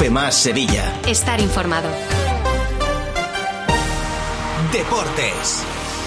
Cope Más Sevilla. Estar informado. Deportes.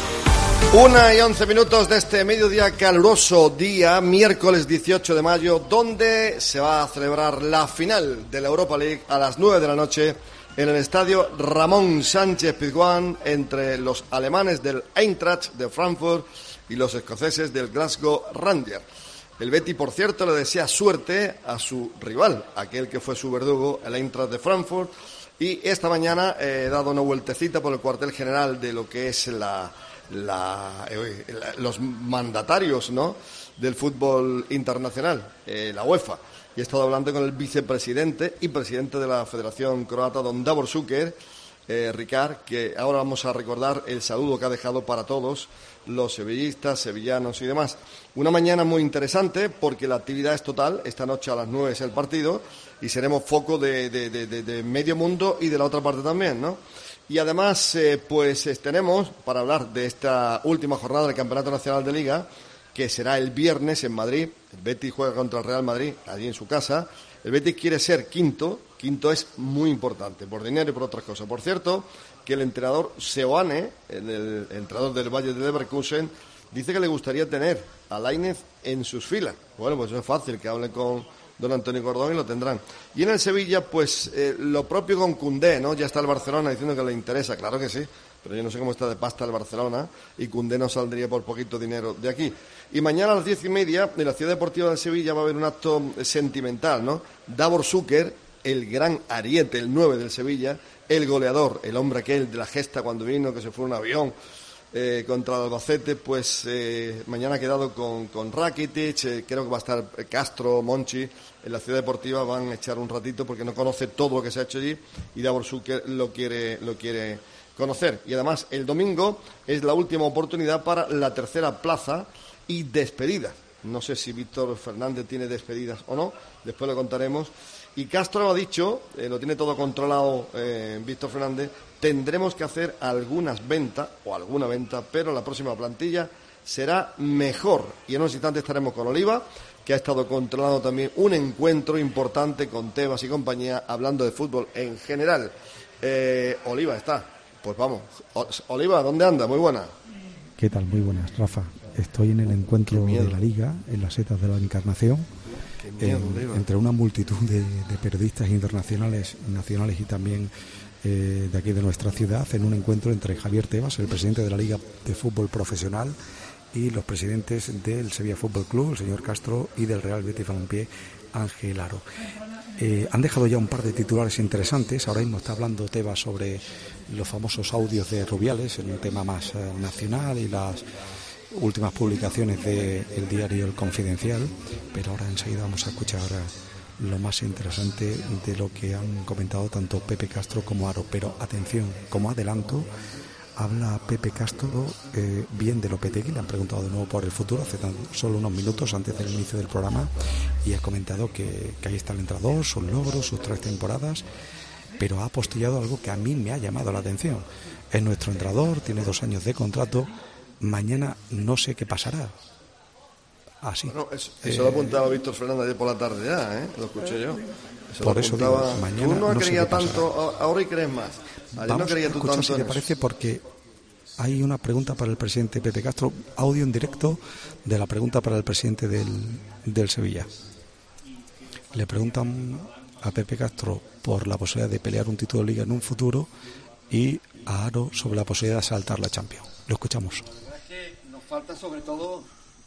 1:11 de este mediodía, caluroso día, miércoles 18 de mayo, donde se va a celebrar la final de la Europa League a las 9 de la noche en el estadio Ramón Sánchez Pizjuán, entre los alemanes del Eintracht de Frankfurt y los escoceses del Glasgow Rangers. El Betis, por cierto, le desea suerte a su rival, aquel que fue su verdugo, el Eintracht de Frankfurt, y esta mañana he dado una vueltecita por el cuartel general de lo que es los mandatarios, ¿no?, del fútbol internacional, la UEFA, y he estado hablando con el vicepresidente y presidente de la Federación Croata, don Davor Šuker, Ricard, que ahora vamos a recordar el saludo que ha dejado para todos los sevillistas, sevillanos y demás. Una mañana muy interesante porque la actividad es total. Esta noche a las 9 es el partido y seremos foco de medio mundo y de la otra parte también, ¿no? Y además, tenemos para hablar de esta última jornada del Campeonato Nacional de Liga, que será el viernes en Madrid. El Betis juega contra el Real Madrid, allí en su casa. El Betis quiere ser quinto. Quinto es muy importante, por dinero y por otras cosas. Por cierto, que el entrenador Seoane, el entrenador del Valle de Leverkusen, dice que le gustaría tener a Lainez en sus filas. Bueno, pues eso es fácil, que hablen con don Antonio Cordón y lo tendrán. Y en el Sevilla, lo propio con Koundé, ¿no? Ya está el Barcelona diciendo que le interesa, claro que sí, pero yo no sé cómo está de pasta el Barcelona, y Koundé no saldría por poquito dinero de aquí. Y mañana a las 10:30, en la Ciudad Deportiva de Sevilla, va a haber un acto sentimental, ¿no? Davor Šuker, el gran ariete, el 9 del Sevilla, el goleador, el hombre aquel de la gesta cuando vino, que se fue en un avión contra el Albacete, mañana ha quedado con Rakitic, creo que va a estar Castro, Monchi, en la Ciudad Deportiva, van a echar un ratito porque no conoce todo lo que se ha hecho allí y Davor Šuker lo quiere conocer. Y además el domingo es la última oportunidad para la tercera plaza y despedida. No sé si Víctor Fernández tiene despedidas o no, después lo contaremos. Y Castro ha dicho, lo tiene todo controlado Víctor Fernández, tendremos que hacer alguna venta, pero la próxima plantilla será mejor. Y en unos instantes estaremos con Oliva, que ha estado controlando también un encuentro importante con Tebas y compañía, hablando de fútbol en general. Oliva está. Pues vamos. Oliva, ¿dónde anda? Muy buena. ¿Qué tal? Muy buenas, Rafa. Estoy en el encuentro de la Liga, en las setas de la Encarnación. Entre una multitud de periodistas internacionales, nacionales y también de aquí de nuestra ciudad, en un encuentro entre Javier Tebas, el presidente de la Liga de Fútbol Profesional, y los presidentes del Sevilla Fútbol Club, el señor Castro, y del Real Betis Balompié, Ángel Aro. Han dejado ya un par de titulares interesantes. Ahora mismo está hablando Tebas sobre los famosos audios de Rubiales, en un tema más nacional, y las últimas publicaciones del diario El Confidencial, pero ahora enseguida vamos a escuchar lo más interesante de lo que han comentado tanto Pepe Castro como Aro. Pero atención, como adelanto, habla Pepe Castro bien de Lopetegui. Le han preguntado de nuevo por el futuro hace solo unos minutos antes del inicio del programa, y ha comentado que ahí está el entrenador, sus logros, sus 3 temporadas, pero ha apostillado algo que a mí me ha llamado la atención. Es nuestro entrenador, tiene 2 años de contrato. Mañana no sé qué pasará. Así. Bueno, eso lo apuntaba Víctor Fernández ayer por la tarde ya, lo escuché yo. Por eso digo, mañana tú no sé creías qué pasará. tanto, ahora y crees más. Ayer Vamos no creías tú a escuchar tanto. si te parece, porque hay una pregunta para el presidente Pepe Castro, audio en directo de la pregunta para el presidente del Sevilla. Le preguntan a Pepe Castro por la posibilidad de pelear un título de Liga en un futuro, y a Aro sobre la posibilidad de saltar la Champions. Lo escuchamos. Nos falta sobre todo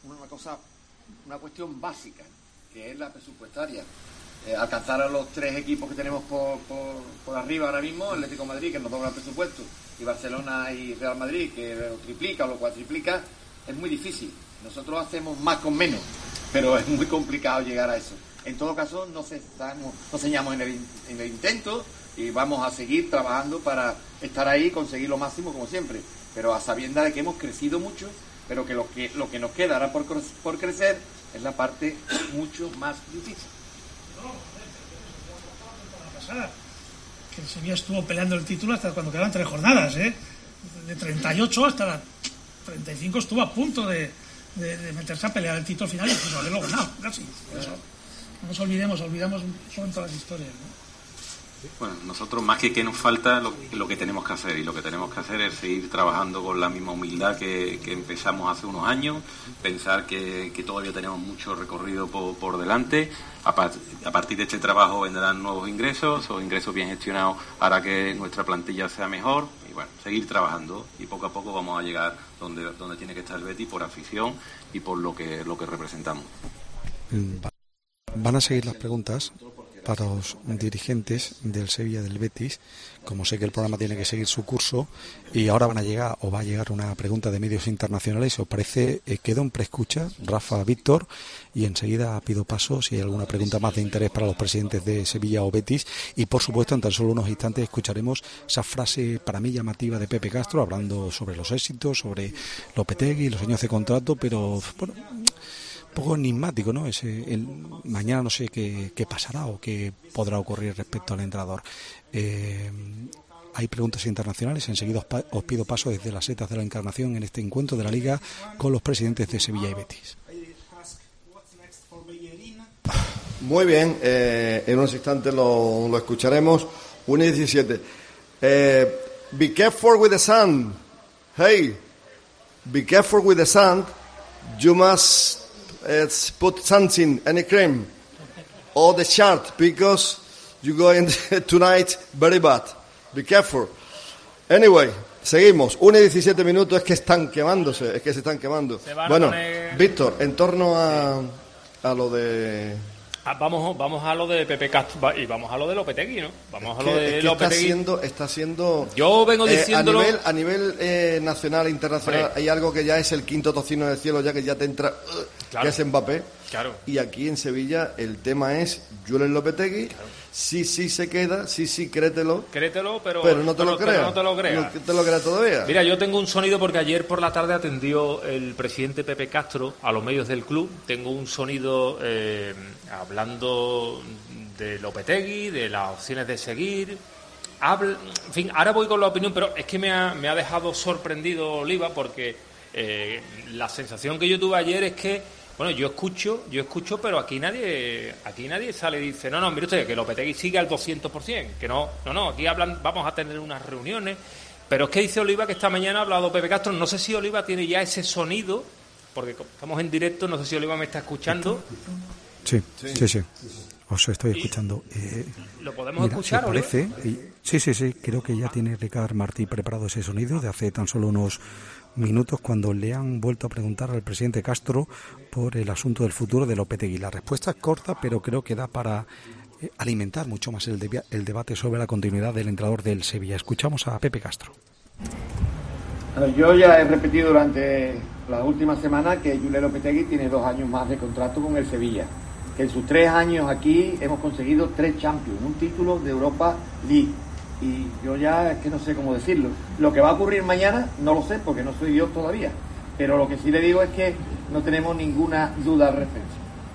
una cuestión básica, que es la presupuestaria. Alcanzar a los 3 equipos que tenemos por arriba ahora mismo, Atlético de Madrid, que nos dobla el presupuesto, y Barcelona y Real Madrid, que lo triplica o lo cuatriplica, es muy difícil. Nosotros hacemos más con menos, pero es muy complicado llegar a eso. En todo caso, no ceñamos en el intento, y vamos a seguir trabajando para estar ahí y conseguir lo máximo como siempre, pero a sabiendas de que hemos crecido mucho, pero que lo que nos queda ahora por crecer es la parte mucho más difícil. Que el Sevilla estuvo peleando el título hasta cuando quedaban 3 jornadas, de 38 hasta la 35 estuvo a punto de meterse a pelear el título final y no haberlo ganado, casi. Eso, no nos olvidamos pronto las historias, ¿no? Bueno, nosotros más que nos falta lo que tenemos que hacer, y lo que tenemos que hacer es seguir trabajando con la misma humildad que empezamos hace unos años, pensar que todavía tenemos mucho recorrido por delante. A partir de este trabajo vendrán nuevos ingresos, o ingresos bien gestionados hará que nuestra plantilla sea mejor, y bueno, seguir trabajando, y poco a poco vamos a llegar donde tiene que estar el Betis, por afición y por lo que representamos. Van a seguir las preguntas para los dirigentes del Sevilla del Betis, como sé que el programa tiene que seguir su curso, y ahora va a llegar una pregunta de medios internacionales. ¿Os parece? Quedo en preescucha, Rafa, Víctor, y enseguida pido paso si hay alguna pregunta más de interés para los presidentes de Sevilla o Betis, y por supuesto en tan solo unos instantes escucharemos esa frase para mí llamativa de Pepe Castro, hablando sobre los éxitos, sobre Lopetegui, los años de contrato, pero bueno, poco enigmático, ¿no? Mañana no sé qué pasará o qué podrá ocurrir respecto al entrenador. Hay preguntas internacionales. Enseguida os pido paso desde las setas de la Encarnación en este encuentro de la Liga con los presidentes de Sevilla y Betis. Muy bien, en unos instantes lo escucharemos. 1:17. Be careful with the sun. Hey, be careful with the sun. You must put something, any cream, or the shirt, because you go in tonight very bad. Be careful. Anyway, seguimos. 1:17. Es que están quemándose, es que se están quemando. Bueno, Víctor, en torno a lo de... Vamos a lo de Pepe Castro y vamos a lo de Lopetegui, ¿no? Vamos a lo de Lopetegui. Está siendo yo vengo diciéndolo a nivel nacional e internacional. Hay algo que ya es el quinto tocino del cielo, ya que ya te entra, claro, que es Mbappé. Claro. Y aquí en Sevilla el tema es Julen Lopetegui. Claro. Sí se queda, sí, créetelo, pero no te lo creas. No te lo creas todavía. Mira, yo tengo un sonido porque ayer por la tarde atendió el presidente Pepe Castro a los medios del club. Tengo un sonido hablando de Lopetegui, de las opciones de seguir. En fin, ahora voy con la opinión, pero es que me ha dejado sorprendido Oliva, porque la sensación que yo tuve ayer es que, bueno, yo escucho, pero aquí nadie sale y dice, no, mire usted, que Lopetegui sigue al 200%, que no, aquí vamos a tener unas reuniones, pero es que dice Oliva que esta mañana ha hablado Pepe Castro. No sé si Oliva tiene ya ese sonido, porque estamos en directo, no sé si Oliva me está escuchando. Sí. Os estoy escuchando. ¿Lo podemos escuchar, Oliva? Sí, creo que ya tiene Ricard Martí preparado ese sonido de hace tan solo unos minutos, cuando le han vuelto a preguntar al presidente Castro por el asunto del futuro de Lopetegui. La respuesta es corta, pero creo que da para alimentar mucho más el debate sobre la continuidad del entrenador del Sevilla. Escuchamos a Pepe Castro. Yo ya he repetido durante las últimas semanas que Julen Lopetegui tiene 2 años más de contrato con el Sevilla, que en sus 3 años aquí hemos conseguido 3 Champions, un título de Europa League. Y yo ya es que no sé cómo decirlo. Lo que va a ocurrir mañana no lo sé, porque no soy Dios todavía. Pero lo que sí le digo es que no tenemos ninguna duda al respecto.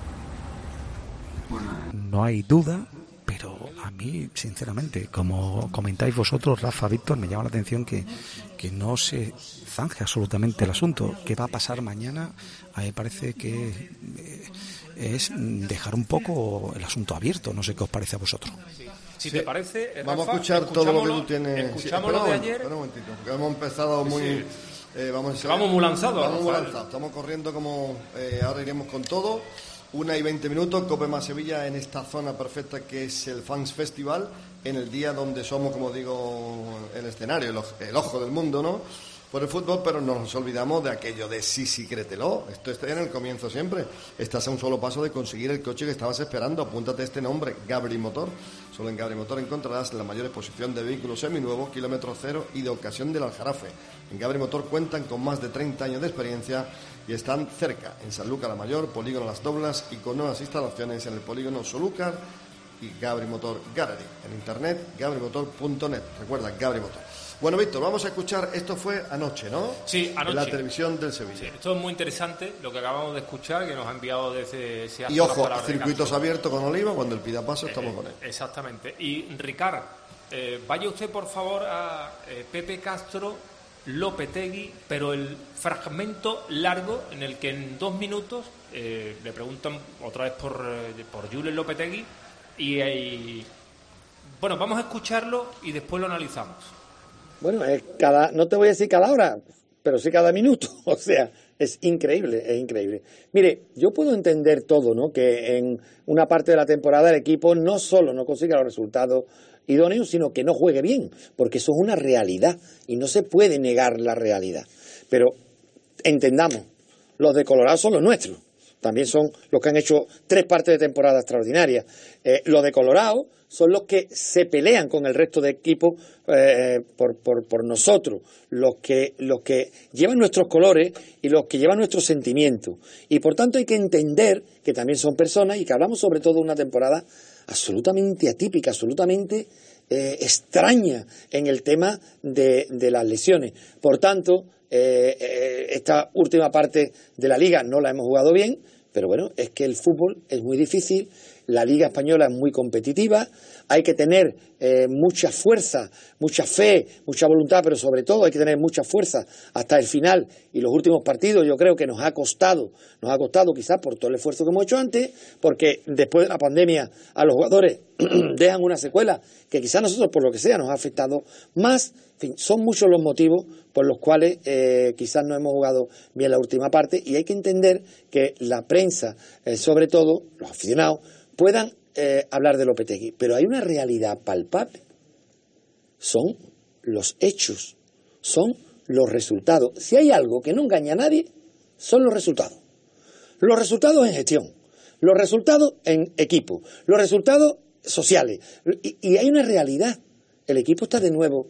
No hay duda, pero a mí, sinceramente, como comentáis vosotros, Rafa, Víctor, me llama la atención que no se zanje absolutamente el asunto. ¿Qué va a pasar mañana? A mí me parece que es dejar un poco el asunto abierto. No sé qué os parece a vosotros. Si te parece, Rafa, vamos a escuchar todo lo que tú tienes. Escuchamos lo de ayer. Espera un momentito, porque hemos empezado muy... vamos muy lanzados. Estamos corriendo como... ahora iremos con todo. 1:20, Cope más Sevilla, en esta zona perfecta que es el Fans Festival, en el día donde somos, como digo, el escenario, el ojo del mundo, ¿no?, por el fútbol, pero no nos olvidamos de aquello de sí, créetelo. Esto está en el comienzo siempre. Estás a un solo paso de conseguir el coche que estabas esperando. Apúntate a este nombre, Gabri Motor. Solo en Gabri Motor encontrarás la mayor exposición de vehículos seminuevos, kilómetro cero y de ocasión del Aljarafe. En Gabri Motor cuentan con más de 30 años de experiencia y están cerca, en Sanlúcar la Mayor, Polígono Las Doblas, y con nuevas instalaciones en el Polígono Solúcar y Gabri Motor Gallery. En internet, gabrimotor.net. Recuerda, Gabri Motor. Bueno, Víctor, vamos a escuchar, esto fue anoche, ¿no? Sí, anoche. En la televisión del Sevilla. Sí, esto es muy interesante, lo que acabamos de escuchar, que nos ha enviado desde ese... Y ojo, circuitos abiertos con Oliva, cuando él pida paso estamos con él. Exactamente. Y Ricard, vaya usted por favor a Pepe Castro, Lopetegui, pero el fragmento largo en el que en 2 minutos le preguntan otra vez por Julen Lopetegui y Bueno, vamos a escucharlo y después lo analizamos. Bueno, no te voy a decir cada hora, pero sí cada minuto. O sea, es increíble, es increíble. Mire, yo puedo entender todo, ¿no? Que en una parte de la temporada el equipo no solo no consiga los resultados idóneos, sino que no juegue bien, porque eso es una realidad y no se puede negar la realidad. Pero entendamos, los de Colorado son los nuestros, también son los que han hecho 3 partes de temporada extraordinarias. Los de Colorado son los que se pelean con el resto de equipos por nosotros, los que llevan nuestros colores y los que llevan nuestros sentimientos. Y por tanto hay que entender que también son personas y que hablamos sobre todo de una temporada absolutamente atípica, absolutamente extraña en el tema de las lesiones. Por tanto, esta última parte de la Liga no la hemos jugado bien, pero bueno, es que el fútbol es muy difícil, la Liga Española es muy competitiva, hay que tener mucha fuerza, mucha fe, mucha voluntad, pero sobre todo hay que tener mucha fuerza hasta el final. Y los últimos partidos yo creo que nos ha costado quizás por todo el esfuerzo que hemos hecho antes, porque después de la pandemia a los jugadores dejan una secuela que quizás nosotros por lo que sea nos ha afectado más. En fin, son muchos los motivos por los cuales quizás no hemos jugado bien la última parte, y hay que entender que la prensa, sobre todo los aficionados, puedan hablar de Lopetegui, pero hay una realidad palpable. Son los hechos, son los resultados. Si hay algo que no engaña a nadie, son los resultados. Los resultados en gestión, los resultados en equipo, los resultados sociales. Y hay una realidad. El equipo está de nuevo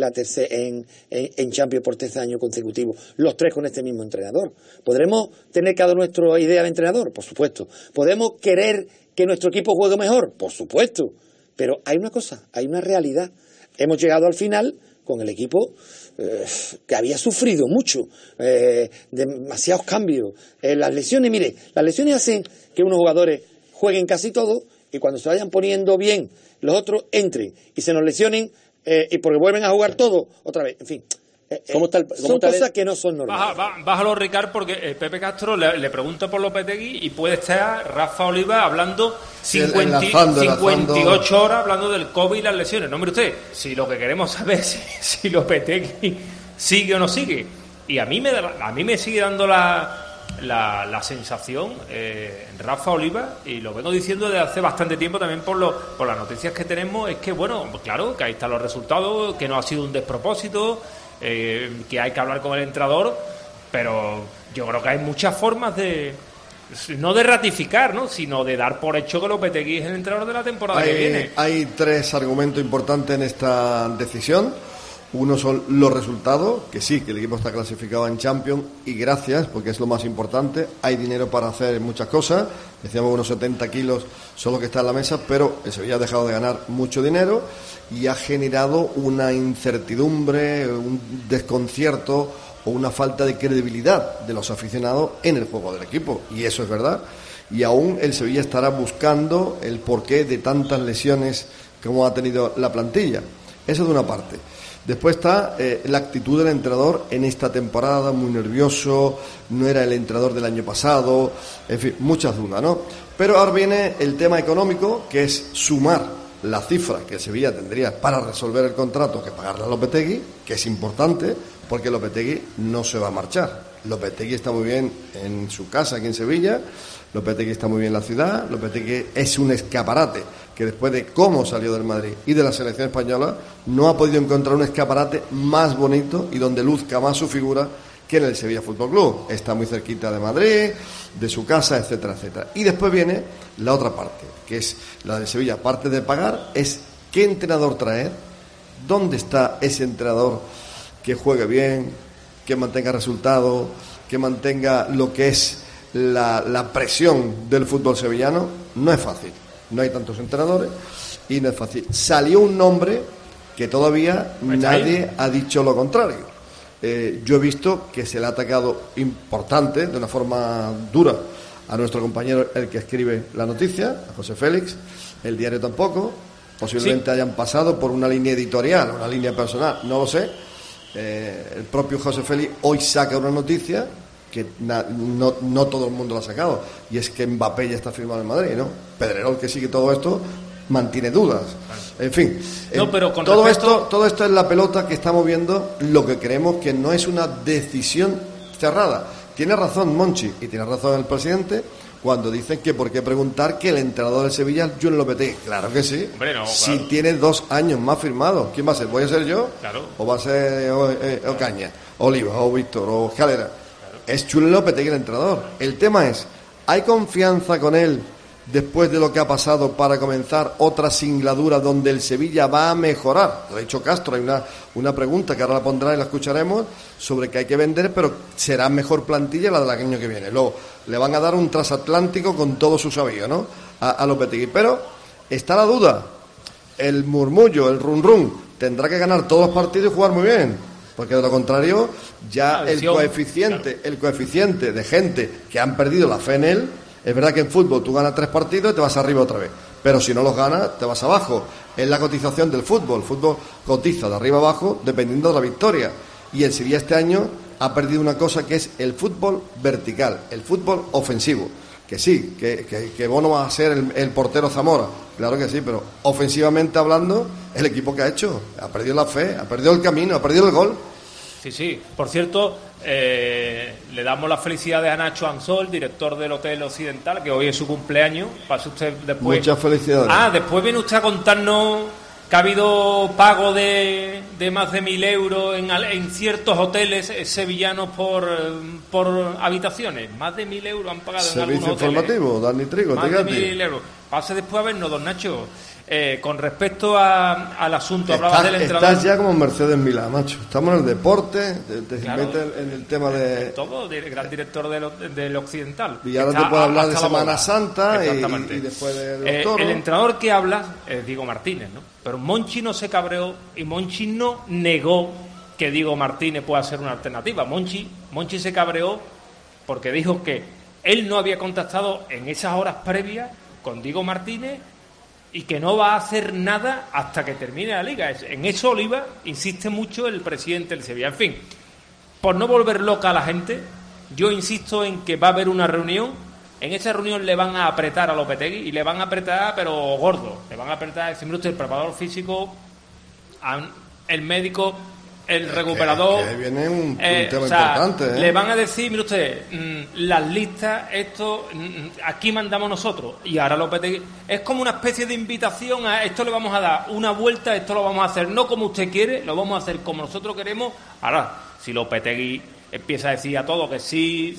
en Champions por 13 años consecutivos, los 3 con este mismo entrenador. ¿Podremos tener cada nuestra idea de entrenador? Por supuesto. ¿Podemos querer que nuestro equipo juegue mejor? Por supuesto. Pero hay una cosa, hay una realidad. Hemos llegado al final con el equipo que había sufrido mucho, demasiados cambios. Las lesiones, mire, las lesiones hacen que unos jugadores jueguen casi todo y cuando se vayan poniendo bien los otros entren y se nos lesionen y porque vuelven a jugar todo otra vez. En fin, son cosas que no son normales. Bájalo, Ricard, porque Pepe Castro le pregunta por Lopetegui y puede estar Rafa Oliva hablando 58 horas hablando del COVID y las lesiones. No, mire usted, si lo que queremos saber es si Lopetegui sigue o no sigue. Y a mí me sigue dando la sensación, Rafa Oliva, y lo vengo diciendo desde hace bastante tiempo también por las noticias que tenemos, es que, bueno, claro, que ahí están los resultados, que no ha sido un despropósito, que hay que hablar con el entrenador, pero yo creo que hay muchas formas no de ratificar, ¿no?, sino de dar por hecho que Lopetegui es el entrenador de la temporada que viene. Hay 3 argumentos importantes en esta decisión. Uno son los resultados, que sí, que el equipo está clasificado en Champions, y gracias, porque es lo más importante. Hay dinero para hacer muchas cosas, decíamos unos 70 kilos solo que está en la mesa, pero el Sevilla ha dejado de ganar mucho dinero y ha generado una incertidumbre, un desconcierto o una falta de credibilidad de los aficionados en el juego del equipo, y eso es verdad. Y aún el Sevilla estará buscando el porqué de tantas lesiones como ha tenido la plantilla. Eso de una parte. Después está la actitud del entrenador en esta temporada, muy nervioso, no era el entrenador del año pasado, en fin, muchas dudas, ¿no? Pero ahora viene el tema económico, que es sumar la cifra que el Sevilla tendría para resolver el contrato que pagarle a Lopetegui, que es importante, porque Lopetegui no se va a marchar. Lopetegui está muy bien en su casa aquí en Sevilla, Lopetegui está muy bien en la ciudad, Lopetegui es un escaparate que después de cómo salió del Madrid y de la selección española no ha podido encontrar un escaparate más bonito y donde luzca más su figura que en el Sevilla Fútbol Club. Está muy cerquita de Madrid, de su casa, etcétera, etcétera. Y después viene la otra parte, que es la de Sevilla. Aparte de pagar, es qué entrenador traer, dónde está ese entrenador que juegue bien, que mantenga resultados, que mantenga lo que es la presión del fútbol sevillano. No es fácil, no hay tantos entrenadores y no es fácil. Salió un nombre que todavía nadie ha dicho lo contrario. Yo he visto que se le ha atacado importante, de una forma dura, a nuestro compañero, el que escribe la noticia, a José Félix. El diario tampoco, posiblemente hayan pasado por una línea editorial, una línea personal, no lo sé. El propio José Félix hoy saca una noticia que no todo el mundo la ha sacado, y es que Mbappé ya está firmado en Madrid, ¿no? Pedrerol, que sigue todo esto, mantiene dudas. En fin, no, pero con todo respecto... esto es la pelota que estamos viendo, lo que creemos que no es una decisión cerrada. Tiene razón Monchi y tiene razón el presidente cuando dicen que por qué preguntar que el entrenador del Sevilla es Julen Lopetegui. Claro que sí. Hombre, no, si claro. Tiene 2 años más firmados. ¿Quién va a ser? ¿Voy a ser yo? Claro. ¿O va a ser Ocaña, Oliva, o Víctor, o Escalera? Claro. Es Julen Lopetegui el entrenador. El tema es, ¿hay confianza con él después de lo que ha pasado para comenzar otra singladura donde el Sevilla va a mejorar? Lo ha dicho Castro, hay una pregunta que ahora la pondrá y la escucharemos sobre que hay que vender, pero será mejor plantilla la del año que viene. Luego le van a dar un transatlántico con todo su sabio, ¿no? A Lopetegui. Pero está la duda, el murmullo, el run run, tendrá que ganar todos los partidos y jugar muy bien, porque de lo contrario ya el coeficiente de gente que han perdido la fe en él. Es verdad que en fútbol tú ganas 3 partidos y te vas arriba otra vez, pero si no los ganas te vas abajo. Es la cotización del fútbol. El fútbol cotiza de arriba abajo dependiendo de la victoria, y el Sevilla este año ha perdido una cosa que es el fútbol vertical, el fútbol ofensivo. Que sí, que Bono va a ser el portero Zamora, claro que sí, pero ofensivamente hablando, el equipo que ha hecho ha perdido la fe, ha perdido el camino, ha perdido el gol. Sí. Por cierto, le damos las felicidades a Nacho Ansol, director del Hotel Occidental, que hoy es su cumpleaños. Pase usted después. Muchas felicidades. Después viene usted a contarnos que ha habido pago de más de 1.000 euros en ciertos hoteles sevillanos por habitaciones. Más de 1.000 euros han pagado en algunos hoteles. Servicio informativo, Dani Trigo. Más de 1.000 euros. Pase después a vernos, don Nacho. Con respecto al asunto, hablabas del entrenador. Estás ya como Mercedes Milá, macho. Estamos en el deporte, te claro, metes en el tema de... Todo, del gran director del Occidental. Y ahora te puedo hablar de Semana Santa y después de los toros. El entrenador que habla es Diego Martínez, ¿no? Pero Monchi no se cabreó y Monchi no negó que Diego Martínez pueda ser una alternativa. Monchi se cabreó porque dijo que él no había contactado en esas horas previas con Diego Martínez y que no va a hacer nada hasta que termine la Liga. En eso, Oliva, insiste mucho el presidente del Sevilla. En fin, por no volver loca a la gente, yo insisto en que va a haber una reunión. En esa reunión le van a apretar a Lopetegui y le van a apretar, pero gordo. Le van a apretar, el preparador físico, el médico, el recuperador. Que viene un tema importante. Le van a decir, mire usted, las listas, esto, aquí mandamos nosotros. Y ahora Lopetegui es como una especie de invitación a esto, le vamos a dar una vuelta, esto lo vamos a hacer no como usted quiere, lo vamos a hacer como nosotros queremos. Ahora, si Lopetegui empieza a decir a todo que sí,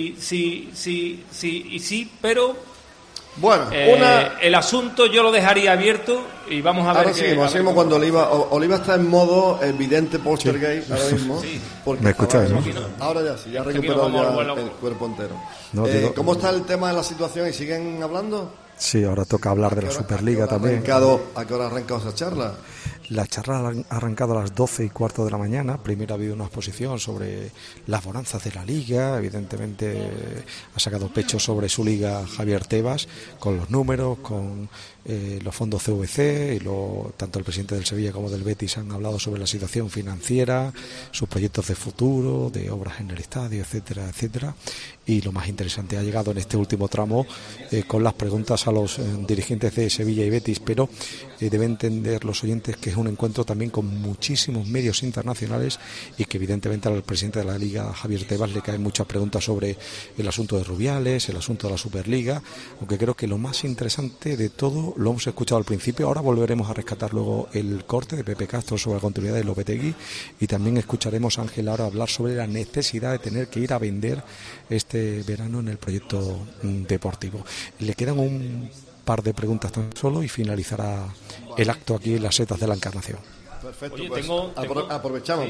pero... Bueno, el asunto yo lo dejaría abierto y vamos a ver. Ahora seguimos cuando Oliva está en modo evidente poltergeist ahora mismo. Sí. ¿Me escucháis? ¿No? Ahora ya sí, ya recuperó el cuerpo entero. ¿Cómo está el tema de la situación y siguen hablando? Sí, ahora toca hablar de la Superliga también. ¿A qué hora ha arrancado esa charla? La charla ha arrancado a las 12:15 de la mañana. Primero ha habido una exposición sobre las bonanzas de la Liga. Evidentemente ha sacado pecho sobre su Liga Javier Tebas, con los números, con los fondos CVC, y tanto el presidente del Sevilla como del Betis han hablado sobre la situación financiera, sus proyectos de futuro, de obras en el estadio, etcétera, etcétera. Y lo más interesante ha llegado en este último tramo con las preguntas a los dirigentes de Sevilla y Betis, pero deben entender los oyentes que es un encuentro también con muchísimos medios internacionales y que evidentemente al presidente de la Liga, Javier Tebas, le caen muchas preguntas sobre el asunto de Rubiales, el asunto de la Superliga, aunque creo que lo más interesante de todo lo hemos escuchado al principio. Ahora volveremos a rescatar luego el corte de Pepe Castro sobre la continuidad de Lopetegui, y también escucharemos a Ángel ahora hablar sobre la necesidad de tener que ir a vender este verano en el proyecto deportivo. Le quedan un par de preguntas tan solo y finalizará el acto aquí en las Setas de la Encarnación. Perfecto. Oye, pues aprovechamos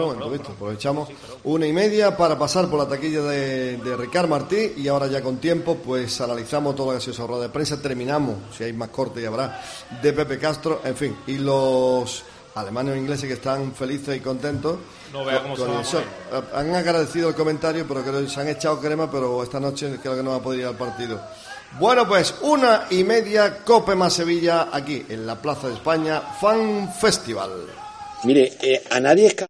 1:30 para pasar por la taquilla de Ricard Martí, y ahora ya con tiempo pues analizamos todo lo que ha sido esa rueda de prensa, terminamos, si hay más corte y habrá, de Pepe Castro, en fin, y los alemanes o ingleses que están felices y contentos. No vea cómo se han agradecido el comentario, pero creo que se han echado crema, pero esta noche creo que no va a poder ir al partido. Bueno, pues 1:30, Cope más Sevilla, aquí en la Plaza de España, Fan Festival. Mire, a nadie es...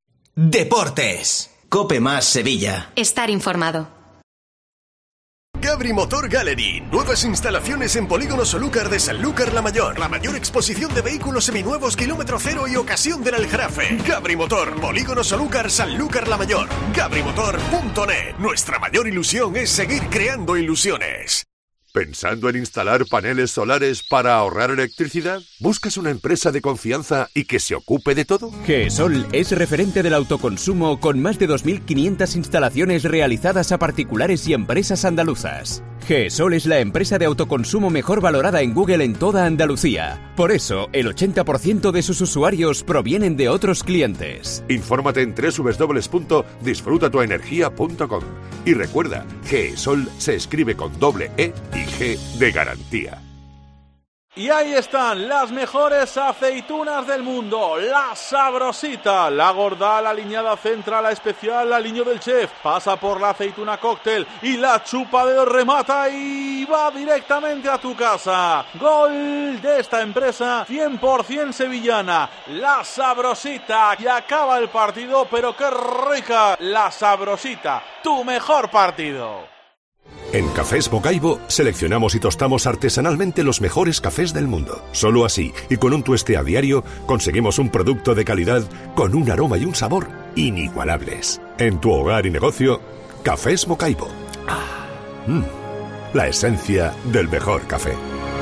Deportes, Cope más Sevilla. Estar informado. ¿Qué Gabri Motor Gallery. Nuevas instalaciones en Polígono Solúcar de Sanlúcar la Mayor. La mayor exposición de vehículos seminuevos, kilómetro cero y ocasión del Aljarafe. Gabri Motor, Polígono Solúcar, Sanlúcar la Mayor. GabriMotor.net. Nuestra mayor ilusión es seguir creando ilusiones. ¿Pensando en instalar paneles solares para ahorrar electricidad? ¿Buscas una empresa de confianza y que se ocupe de todo? GESOL es referente del autoconsumo con más de 2.500 instalaciones realizadas a particulares y empresas andaluzas. GESOL es la empresa de autoconsumo mejor valorada en Google en toda Andalucía. Por eso, el 80% de sus usuarios provienen de otros clientes. Infórmate en www.disfrutatuenergia.com. Y recuerda, GESOL se escribe con doble E y G de garantía. Y ahí están las mejores aceitunas del mundo, la Sabrosita, la gorda, la aliñada central, la especial, la aliño del chef, pasa por la aceituna cóctel y la chupa de remata y va directamente a tu casa. Gol de esta empresa 100% sevillana, la Sabrosita, y acaba el partido, pero qué rica, la Sabrosita, tu mejor partido. En Cafés Bocaibo seleccionamos y tostamos artesanalmente los mejores cafés del mundo. Solo así, y con un tueste a diario, conseguimos un producto de calidad con un aroma y un sabor inigualables. En tu hogar y negocio, Cafés Bocaibo. La esencia del mejor café.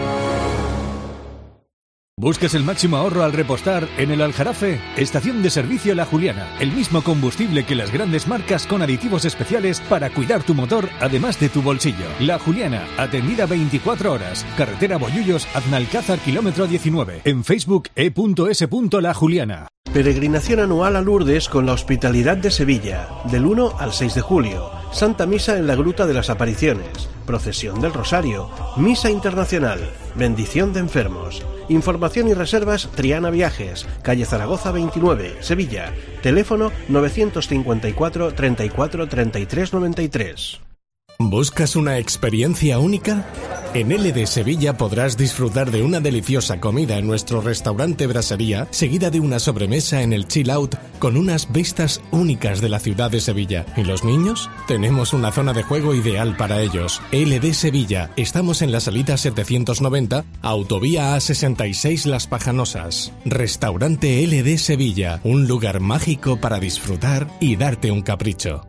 ¿Buscas el máximo ahorro al repostar en el Aljarafe? Estación de servicio La Juliana. El mismo combustible que las grandes marcas con aditivos especiales para cuidar tu motor, además de tu bolsillo. La Juliana, atendida 24 horas. Carretera Bollullos, Aznalcázar, kilómetro 19. En Facebook, e.s.lajuliana. Peregrinación anual a Lourdes con la Hospitalidad de Sevilla, del 1 al 6 de julio. Santa Misa en la Gruta de las Apariciones. Procesión del Rosario. Misa internacional. Bendición de enfermos. Información y reservas Triana Viajes, calle Zaragoza 29, Sevilla. Teléfono 954 34 33 93. ¿Buscas una experiencia única? En LD Sevilla podrás disfrutar de una deliciosa comida en nuestro restaurante Brasería, seguida de una sobremesa en el Chill Out con unas vistas únicas de la ciudad de Sevilla. ¿Y los niños? Tenemos una zona de juego ideal para ellos. LD Sevilla. Estamos en la salida 790, autovía A66 Las Pajanosas. Restaurante LD Sevilla, un lugar mágico para disfrutar y darte un capricho.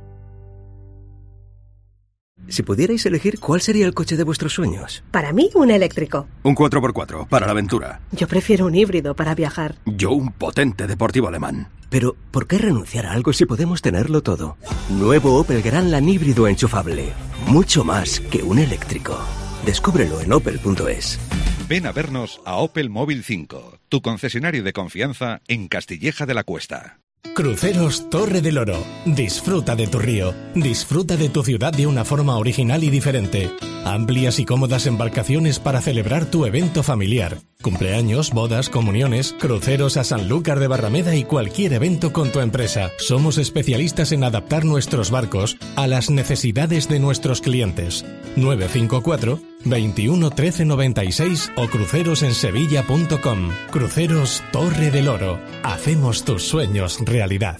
Si pudierais elegir, ¿cuál sería el coche de vuestros sueños? Para mí, un eléctrico. Un 4x4, para la aventura. Yo prefiero un híbrido para viajar. Yo un potente deportivo alemán. Pero, ¿por qué renunciar a algo si podemos tenerlo todo? Nuevo Opel Grandland híbrido enchufable. Mucho más que un eléctrico. Descúbrelo en opel.es. Ven a vernos a Opel Móvil 5, tu concesionario de confianza en Castilleja de la Cuesta. Cruceros Torre del Oro. Disfruta de tu río. Disfruta de tu ciudad de una forma original y diferente. Amplias y cómodas embarcaciones para celebrar tu evento familiar. Cumpleaños, bodas, comuniones, cruceros a Sanlúcar de Barrameda y cualquier evento con tu empresa. Somos especialistas en adaptar nuestros barcos a las necesidades de nuestros clientes. 954 21 13 96 o crucerosensevilla.com. Cruceros Torre del Oro. Hacemos tus sueños realidad.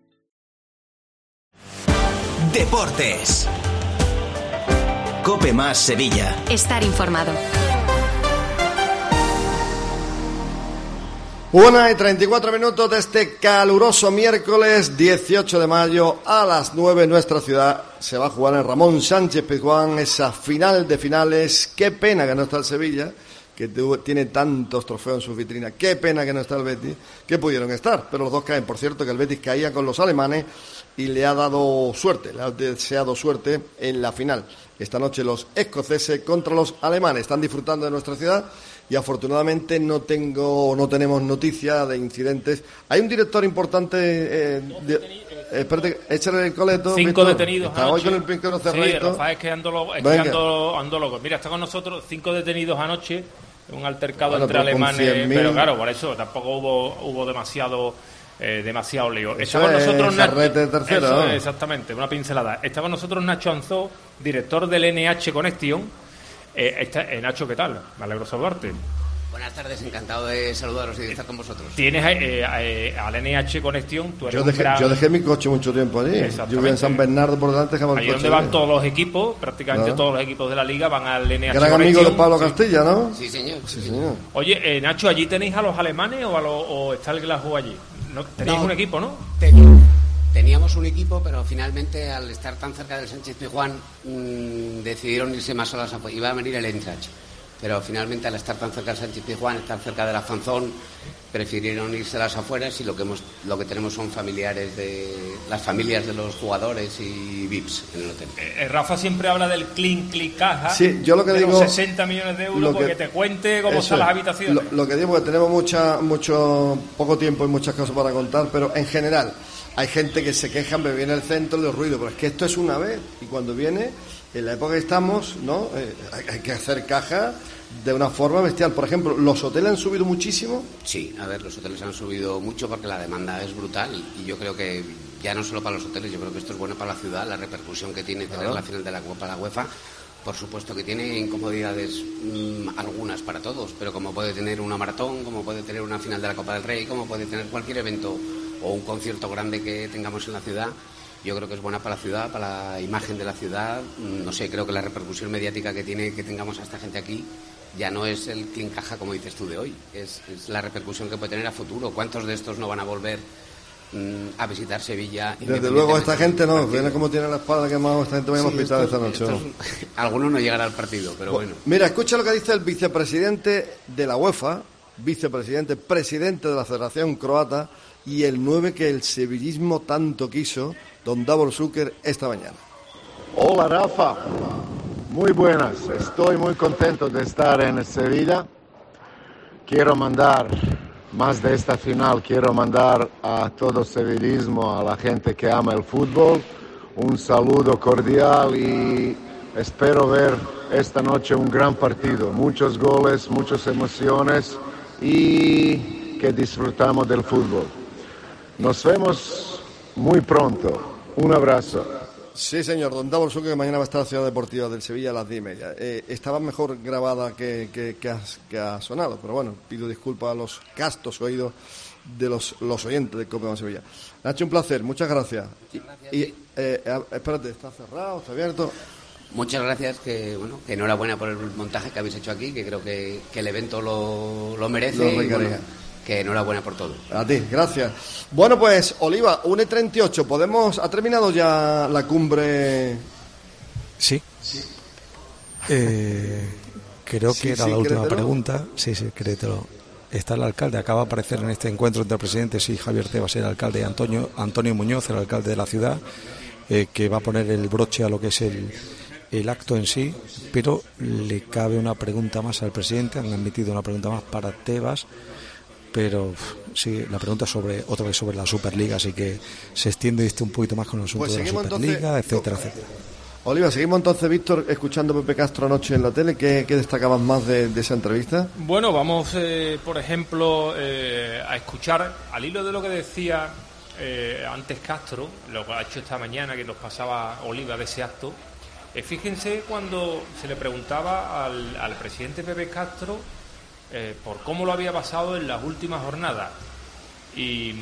Deportes. Cope Más Sevilla. Estar informado. 1:34 de este caluroso miércoles 18 de mayo a las 9 en nuestra ciudad. Se va a jugar en Ramón Sánchez Pizjuán esa final de finales. Qué pena que no está el Sevilla, que tiene tantos trofeos en sus vitrinas. Qué pena que no está el Betis, que pudieron estar, pero los dos caen. Por cierto, que el Betis caía con los alemanes y le ha dado suerte, le ha deseado suerte en la final. Esta noche los escoceses contra los alemanes. Están disfrutando de nuestra ciudad y afortunadamente no tenemos noticia de incidentes. Hay un director importante. Espérate, échale el coleto. 5 Víctor. detenidos Está anoche. hoy con el pincero cerradito. Sí, Rafa, es que ando loco. Mira, está con nosotros 5 detenidos anoche. Un altercado entre alemanes. Pero claro, por eso tampoco hubo demasiado lío. Está con nosotros tercero, eso, ¿no? Exactamente, una pincelada. Está con nosotros Nacho Anzó, director del NH Connection. Nacho, ¿qué tal? Me alegro saludarte. Buenas tardes, encantado de saludaros y de estar con vosotros. Tienes al NH Conexión, tú eres yo dejé mi coche mucho tiempo allí. Yo vivía en San Bernardo por delante, dejaba el ahí coche. Donde van todos los equipos, prácticamente todos los equipos de la liga van al NH Gran Conexión. amigo de Pablo Castilla, ¿no? Sí, señor. Sí, señor. Oye, Nacho, ¿allí tenéis a los alemanes o está el Glasgow allí? ¿No? Tenéis un equipo, ¿no? Teníamos un equipo, pero finalmente al estar tan cerca del Sánchez Pizjuán decidieron irse más a las afueras. Iba a venir el Eintracht, pero finalmente al estar tan cerca del Sánchez Pizjuán, estar cerca de la Fanzón, prefirieron irse a las afueras y lo que tenemos son las familias de los jugadores y VIPs en el hotel. Rafa siempre habla del click caja. Sí, yo lo que de digo, los 60 millones de euros porque te cuente cómo están las habitaciones. Lo que digo, porque tenemos poco tiempo y muchas cosas para contar, pero en general hay gente que se queja, me viene el centro de ruido, pero es que esto es una vez y cuando viene, en la época que estamos, ¿no? Hay que hacer caja de una forma bestial. Por ejemplo, ¿los hoteles han subido muchísimo? Sí, los hoteles han subido mucho porque la demanda es brutal y yo creo que ya no solo para los hoteles, yo creo que esto es bueno para la ciudad, la repercusión que tiene tener la final de la Copa de la UEFA. Por supuesto que tiene incomodidades algunas para todos, pero como puede tener una maratón, como puede tener una final de la Copa del Rey, como puede tener cualquier evento o un concierto grande que tengamos en la ciudad, yo creo que es buena para la ciudad, para la imagen de la ciudad. No sé, creo que la repercusión mediática que tiene que tengamos a esta gente aquí ya no es el clean caja como dices tú de hoy, es la repercusión que puede tener a futuro. ¿Cuántos de estos no van a volver a visitar Sevilla? Desde luego esta gente no, viene como tiene la espalda quemada, esta gente va a hospital esta noche. Algunos no llegarán al partido, pero bueno. Mira, escucha lo que dice el vicepresidente de la UEFA, presidente de la Federación Croata y el 9 que el sevillismo tanto quiso, don Davor Šuker, esta mañana. Hola Rafa, muy buenas, estoy muy contento de estar en Sevilla. Quiero mandar, más de esta final, quiero mandar a todo sevillismo, a la gente que ama el fútbol, un saludo cordial y espero ver esta noche un gran partido, muchos goles, muchas emociones y que disfrutamos del fútbol. Nos vemos muy pronto. Un abrazo. Sí, señor, don Davor Šuker, que mañana va a estar en la Ciudad Deportiva del Sevilla a las 10:30. Estaba mejor grabada que ha sonado, pero bueno, pido disculpas a los castos oídos de los oyentes de Copa de Sevilla. Nacho, un placer, muchas gracias. Y espérate, ¿está cerrado? ¿Está abierto? Muchas gracias, que enhorabuena por el montaje que habéis hecho aquí, que creo que el evento lo merece. Que enhorabuena por todo. A ti, gracias. Bueno, pues, Oliva, 1:38, ¿ha terminado ya la cumbre? Sí. Creo que era la última pregunta. Sí, créetelo. Está el alcalde, acaba de aparecer en este encuentro entre presidentes y Javier Tebas, el alcalde Antonio Muñoz, el alcalde de la ciudad, que va a poner el broche a lo que es el acto en sí, pero le cabe una pregunta más al presidente, han admitido una pregunta más para Tebas, pero sí, la pregunta otra vez sobre la Superliga, así que se extiende un poquito más con el asunto de la Superliga, etcétera. Oliva, seguimos entonces, Víctor, escuchando a Pepe Castro anoche en la tele. ¿Qué destacabas más de esa entrevista? Bueno, vamos, por ejemplo, a escuchar, al hilo de lo que decía antes Castro, lo que ha hecho esta mañana, que nos pasaba Oliva de ese acto. Fíjense cuando se le preguntaba al presidente Pepe Castro por cómo lo había pasado en las últimas jornadas. Y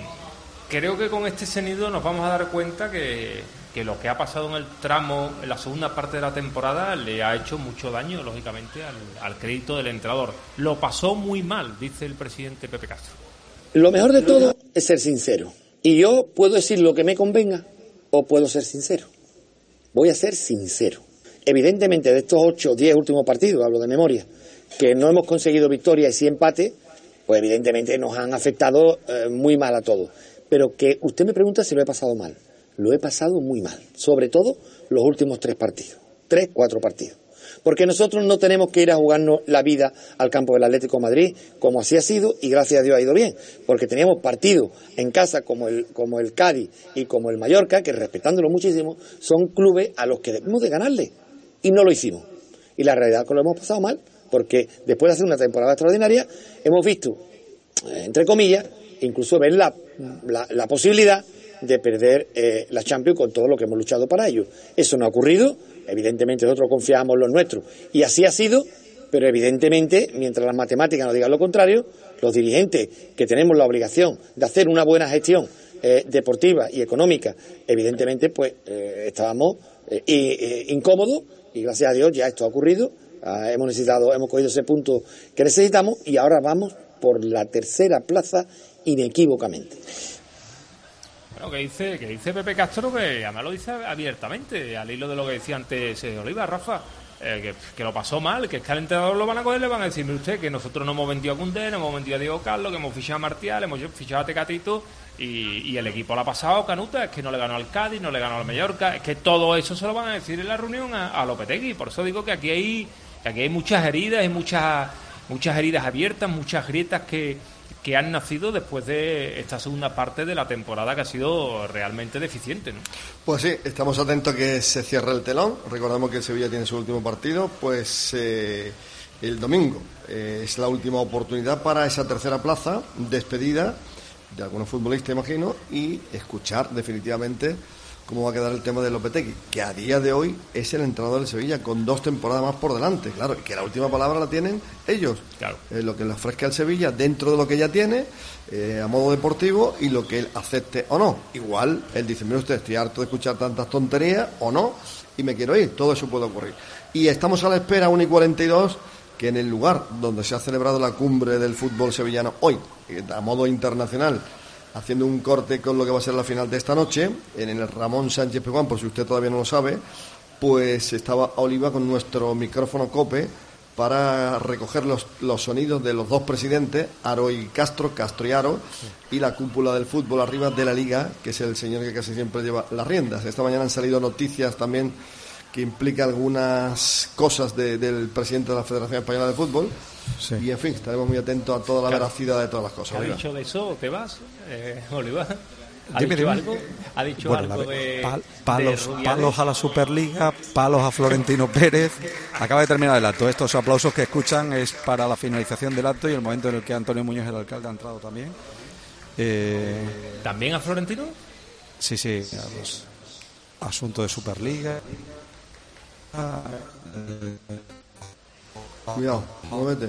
creo que con este sonido nos vamos a dar cuenta que lo que ha pasado en el tramo, en la segunda parte de la temporada, le ha hecho mucho daño, lógicamente, al crédito del entrenador. Lo pasó muy mal, dice el presidente Pepe Castro. Lo mejor de todo es ser sincero. Y yo puedo decir lo que me convenga o puedo ser sincero. Voy a ser sincero. Evidentemente, de estos 8 o 10 últimos partidos, hablo de memoria, que no hemos conseguido victoria y sí empate, pues evidentemente nos han afectado muy mal a todos. Pero que usted me pregunta si lo he pasado mal. Lo he pasado muy mal, sobre todo los últimos 4 partidos. Porque nosotros no tenemos que ir a jugarnos la vida al campo del Atlético de Madrid, como así ha sido, y gracias a Dios ha ido bien, porque teníamos partidos en casa como el Cádiz y como el Mallorca, que respetándolo muchísimo, son clubes a los que debemos de ganarle, y no lo hicimos. Y la realidad es que lo hemos pasado mal, porque después de hacer una temporada extraordinaria, hemos visto, entre comillas, incluso ver la posibilidad de perder la Champions con todo lo que hemos luchado para ello. Eso no ha ocurrido, evidentemente nosotros confiábamos en los nuestros y así ha sido, pero evidentemente, mientras las matemáticas nos digan lo contrario, los dirigentes que tenemos la obligación de hacer una buena gestión deportiva y económica, evidentemente pues estábamos incómodos, y gracias a Dios ya esto ha ocurrido. Hemos cogido ese punto que necesitamos y ahora vamos por la tercera plaza inequívocamente. Bueno, que dice Pepe Castro, que además lo dice abiertamente, al hilo de lo que decía antes Oliva, Rafa, que lo pasó mal, que es que al entrenador lo van a coger, le van a decir, mire usted, que nosotros no hemos vendido a Koundé, no hemos vendido a Diego Carlos, que hemos fichado a Martial, hemos fichado a Tecatito, y el equipo lo ha pasado canuta, es que no le ganó al Cádiz, no le ganó al Mallorca, es que todo eso se lo van a decir en la reunión a Lopetegui. Por eso digo que aquí hay muchas heridas, hay muchas heridas abiertas, muchas grietas que han nacido después de esta segunda parte de la temporada, que ha sido realmente deficiente, ¿no? Pues sí, estamos atentos a que se cierre el telón. Recordamos que el Sevilla tiene su último partido, pues el domingo. Es la última oportunidad para esa tercera plaza, despedida de algunos futbolistas, imagino, y escuchar definitivamente cómo va a quedar el tema de Lopetegui, que a día de hoy es el entrenador del Sevilla con 2 temporadas más por delante, claro, que la última palabra la tienen ellos, claro. Lo que le ofrezca el Sevilla dentro de lo que ya tiene, a modo deportivo, y lo que él acepte o no. Igual él dice, mire usted, estoy harto de escuchar tantas tonterías o no, y me quiero ir. Todo eso puede ocurrir. Y estamos a la espera, 1:42, que en el lugar donde se ha celebrado la cumbre del fútbol sevillano hoy, a modo internacional, haciendo un corte con lo que va a ser la final de esta noche, en el Ramón Sánchez Pizjuán, por si usted todavía no lo sabe, pues estaba Oliva con nuestro micrófono COPE para recoger los sonidos de los 2 presidentes, Aro y Castro y Aro, y la cúpula del fútbol arriba de la Liga, que es el señor que casi siempre lleva las riendas. Esta mañana han salido noticias también que implican algunas cosas del presidente de la Federación Española de Fútbol. Sí. Y en fin, estaremos muy atentos a toda la veracidad de todas las cosas. ¿Ha dicho de eso? ¿Te vas, Oliva? ¿Ha dime. Algo? ¿Ha dicho algo de palos a la Superliga, palos a Florentino Pérez? Acaba de terminar el acto. Estos aplausos que escuchan es para la finalización del acto y el momento en el que Antonio Muñoz, el alcalde, ha entrado también. ¿También a Florentino? Sí, a los asuntos de Superliga. Cuidado, muévete.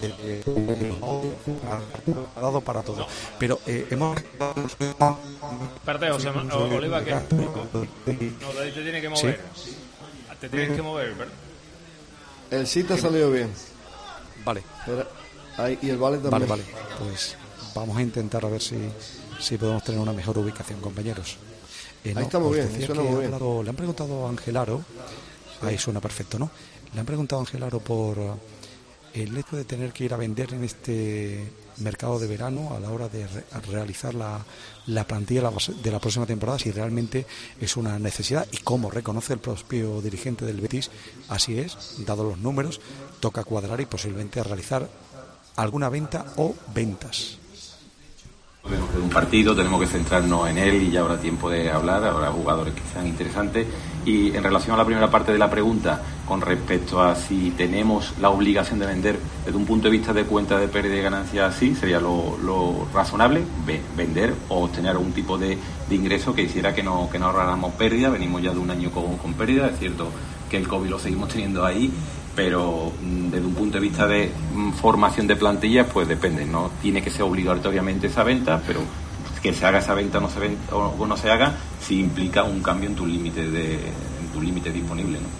Ha dado para todo. Pero hemos... Espérate, José Oliva, que... No, te tiene que mover. ¿Sí? Te tienes que mover, ¿verdad? El sí te ha salido bien. Vale. Ahí, y el vale también. Vale. Pues vamos a intentar a ver si podemos tener una mejor ubicación, compañeros. Ahí estamos bien, suena muy bien. Le han preguntado a Ángel Aro. Ahí suena perfecto, ¿no? Le han preguntado a Ángel Aro por el hecho de tener que ir a vender en este mercado de verano a la hora de realizar la plantilla de la próxima temporada, si realmente es una necesidad, y cómo reconoce el propio dirigente del Betis, así es, dados los números, toca cuadrar y posiblemente realizar alguna venta o ventas. Tenemos que un partido, tenemos que centrarnos en él y ya habrá tiempo de hablar, habrá jugadores que sean interesantes. Y en relación a la primera parte de la pregunta, con respecto a si tenemos la obligación de vender desde un punto de vista de cuenta de pérdida y ganancia, sí, sería lo razonable, vender o obtener algún tipo de ingreso que hiciera que no ahorráramos pérdida. Venimos ya de un año con pérdida, es cierto que el COVID lo seguimos teniendo ahí, pero desde un punto de vista de formación de plantillas, pues depende, no tiene que ser obligatoriamente esa venta, pero que se haga esa venta o no se haga, sí implica un cambio en tu límite disponible, ¿no?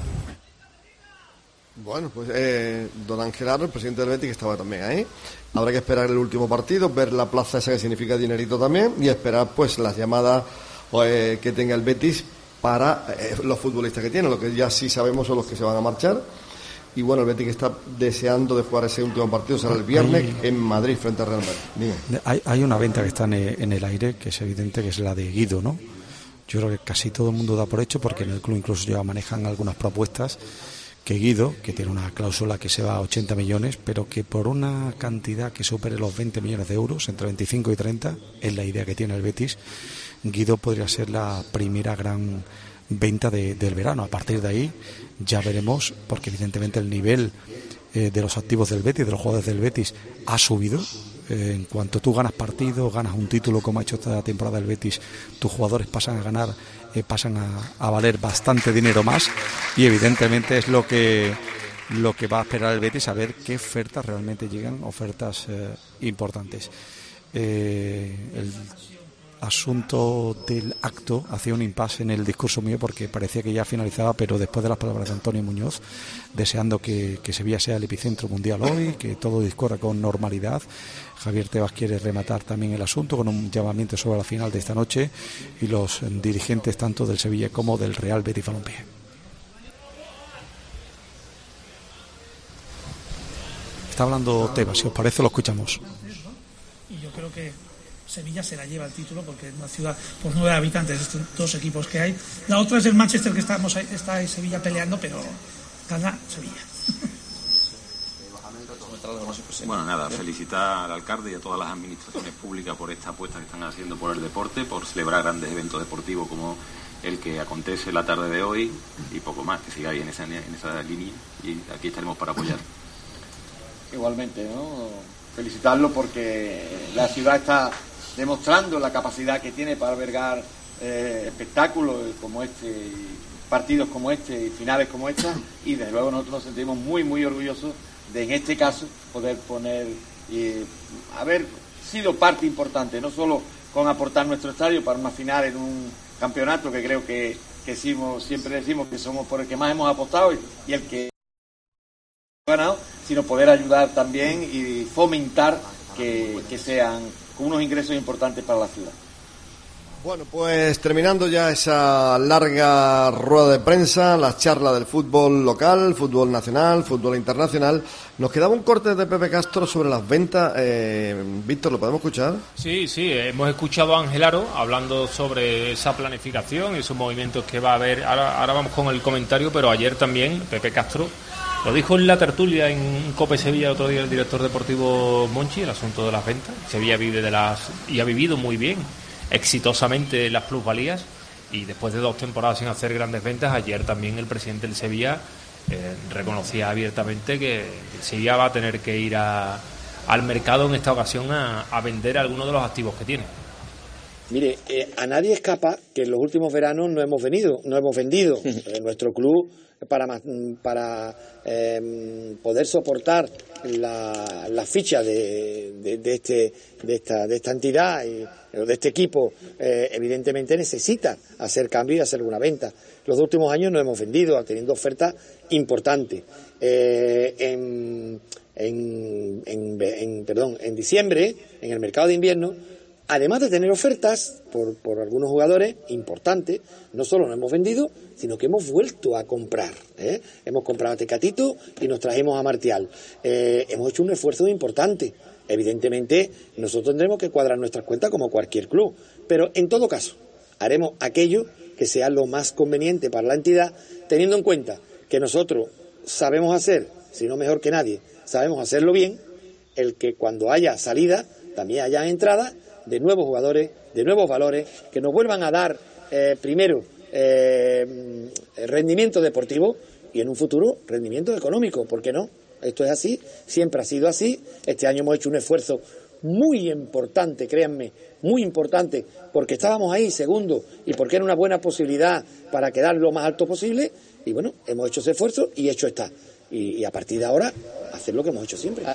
Bueno, pues don Ángel Aro, el presidente del Betis, que estaba también ahí. Habrá que esperar el último partido, ver la plaza esa que significa dinerito también, y esperar pues las llamadas que tenga el Betis para los futbolistas que tiene. Lo que ya sí sabemos son los que se van a marchar. Y bueno, el Betis está deseando de jugar ese último partido, será el viernes en Madrid frente al Real Madrid. Hay una venta que está en el aire, que es evidente, que es la de Guido, ¿no? Yo creo que casi todo el mundo da por hecho, porque en el club incluso ya manejan algunas propuestas, que Guido, que tiene una cláusula que se va a 80 millones, pero que por una cantidad que supere los 20 millones de euros, entre 25 y 30, es la idea que tiene el Betis, Guido podría ser la primera gran venta del verano. A partir de ahí ya veremos, porque evidentemente el nivel de los activos del Betis, de los jugadores del Betis, ha subido. En cuanto tú ganas partidos, ganas un título como ha hecho esta temporada el Betis, tus jugadores pasan a ganar, pasan a valer bastante dinero más, y evidentemente es lo que lo que va a esperar el Betis, a ver qué ofertas realmente llegan, ofertas importantes. El asunto del acto hacía un impasse en el discurso mío porque parecía que ya finalizaba, pero después de las palabras de Antonio Muñoz, deseando que Sevilla sea el epicentro mundial hoy, que todo discurra con normalidad, Javier Tebas quiere rematar también el asunto con un llamamiento sobre la final de esta noche y los dirigentes tanto del Sevilla como del Real Betis Balompié. Está hablando Tebas, si os parece lo escuchamos. Y yo creo que Sevilla se la lleva el título porque es una ciudad por 9 habitantes, estos dos equipos que hay. La otra es el Manchester, que está en Sevilla peleando, pero gana Sevilla. Bueno, nada, felicitar al alcalde y a todas las administraciones públicas por esta apuesta que están haciendo por el deporte, por celebrar grandes eventos deportivos como el que acontece la tarde de hoy y poco más, que sigáis en esa línea y aquí estaremos para apoyar. Igualmente, ¿no? Felicitarlo porque la ciudad está demostrando la capacidad que tiene para albergar espectáculos como este, partidos como este y finales como esta, y desde luego nosotros nos sentimos muy, muy orgullosos de, en este caso, poder poner haber sido parte importante, no solo con aportar nuestro estadio para una final en un campeonato que creo que siempre decimos que somos por el que más hemos apostado y el que ganado, sino poder ayudar también y fomentar que sean con unos ingresos importantes para la ciudad. Bueno, pues terminando ya esa larga rueda de prensa, la charla del fútbol local, fútbol nacional, fútbol internacional, nos quedaba un corte de Pepe Castro sobre las ventas. Víctor, ¿lo podemos escuchar? Sí, hemos escuchado a Ángel Aro hablando sobre esa planificación y esos movimientos que va a haber. Ahora vamos con el comentario, pero ayer también Pepe Castro lo dijo en la tertulia en COPE Sevilla el otro día el director deportivo Monchi, el asunto de las ventas. Sevilla vive y ha vivido muy bien, exitosamente, las plusvalías, y después de 2 temporadas sin hacer grandes ventas, ayer también el presidente del Sevilla reconocía abiertamente que Sevilla va a tener que ir al mercado en esta ocasión a vender algunos de los activos que tiene. Mire, a nadie escapa que en los últimos veranos no hemos vendido. Nuestro club, para poder soportar la ficha de esta entidad de este equipo, evidentemente necesita hacer cambio y hacer una venta. Los últimos años no hemos vendido, teniendo ofertas importantes. En diciembre, en el mercado de invierno, además de tener ofertas por algunos jugadores importantes, no solo no hemos vendido, sino que hemos vuelto a comprar. Hemos comprado a Tecatito y nos trajimos a Martial. Hemos hecho un esfuerzo importante. Evidentemente, nosotros tendremos que cuadrar nuestras cuentas como cualquier club, pero en todo caso, haremos aquello que sea lo más conveniente para la entidad, teniendo en cuenta que nosotros sabemos hacer, si no mejor que nadie, sabemos hacerlo bien, el que cuando haya salida, también haya entrada de nuevos jugadores, de nuevos valores, que nos vuelvan a dar primero rendimiento deportivo y en un futuro rendimiento económico, ¿por qué no? Esto es así, siempre ha sido así. Este año hemos hecho un esfuerzo muy importante, créanme, muy importante, porque estábamos ahí segundo y porque era una buena posibilidad para quedar lo más alto posible, y bueno, hemos hecho ese esfuerzo y hecho está. Y a partir de ahora, hacer lo que hemos hecho siempre.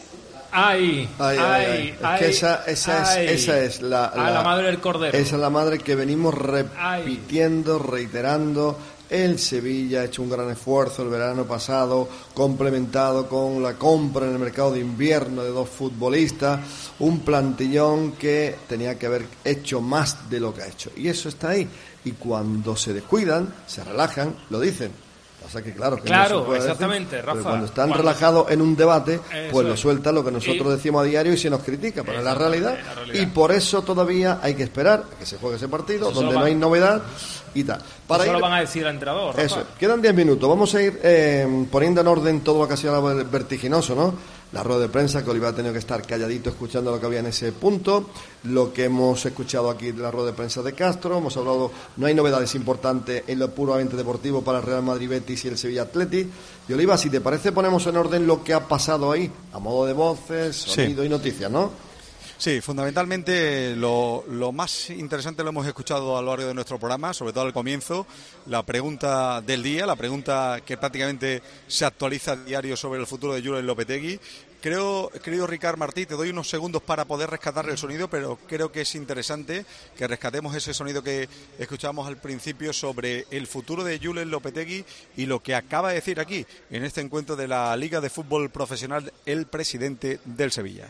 Es que esa es la madre del cordero. Esa es la madre que venimos repitiendo, reiterando. El Sevilla ha hecho un gran esfuerzo el verano pasado, complementado con la compra en el mercado de invierno de 2 futbolistas, un plantillón que tenía que haber hecho más de lo que ha hecho. Y eso está ahí. Y cuando se descuidan, se relajan, lo dicen. O sea que claro, no se puede exactamente, decir, Rafa. Cuando están relajados en un debate, pues lo sueltan lo que nosotros decimos a diario y se nos critica, pero es la realidad. Y por eso todavía hay que esperar a que se juegue ese partido, donde no hay novedad y tal. Eso lo van a decir al entrenador, Rafa. Eso, quedan 10 minutos. Vamos a ir poniendo en orden todo lo que ha sido vertiginoso, ¿no? La rueda de prensa, que Oliver ha tenido que estar calladito escuchando lo que había en ese punto, lo que hemos escuchado aquí de la rueda de prensa de Castro, hemos hablado, no hay novedades importantes en lo puramente deportivo para el Real Madrid Betis y el Sevilla Athletic. Y Oliver, si te parece, ponemos en orden lo que ha pasado ahí, a modo de voces, sonido y noticias, ¿no? Sí, fundamentalmente lo más interesante lo hemos escuchado a lo largo de nuestro programa, sobre todo al comienzo, la pregunta del día, la pregunta que prácticamente se actualiza a diario sobre el futuro de Julen Lopetegui. Creo, querido Ricard Martí, te doy unos segundos para poder rescatar el sonido, pero creo que es interesante que rescatemos ese sonido que escuchamos al principio sobre el futuro de Julen Lopetegui y lo que acaba de decir aquí, en este encuentro de la Liga de Fútbol Profesional, el presidente del Sevilla.